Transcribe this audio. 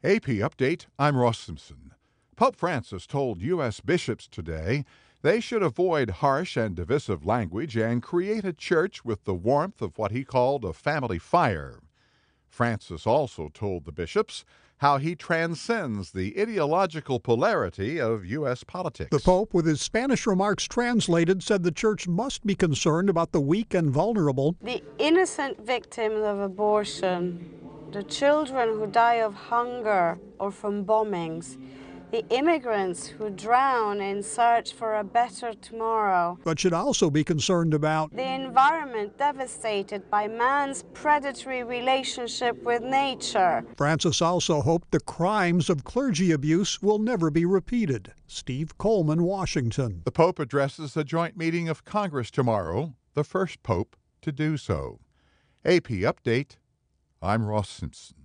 AP Update, I'm Ross Simpson. Pope Francis told U.S. bishops today they should avoid harsh and divisive language and create a church with the warmth of what he called a family fire. Francis also told the bishops how he transcends the ideological polarity of U.S. politics. The Pope, with his Spanish remarks translated, said the Church must be concerned about the weak and vulnerable. The innocent victims of abortion, the children who die of hunger or from bombings, the immigrants who drown in search for a better tomorrow. But should also be concerned about the environment devastated by man's predatory relationship with nature. Francis also hoped the crimes of clergy abuse will never be repeated. Steve Coleman, Washington. The Pope addresses a joint meeting of Congress tomorrow, the first Pope to do so. AP Update, I'm Ross Simpson.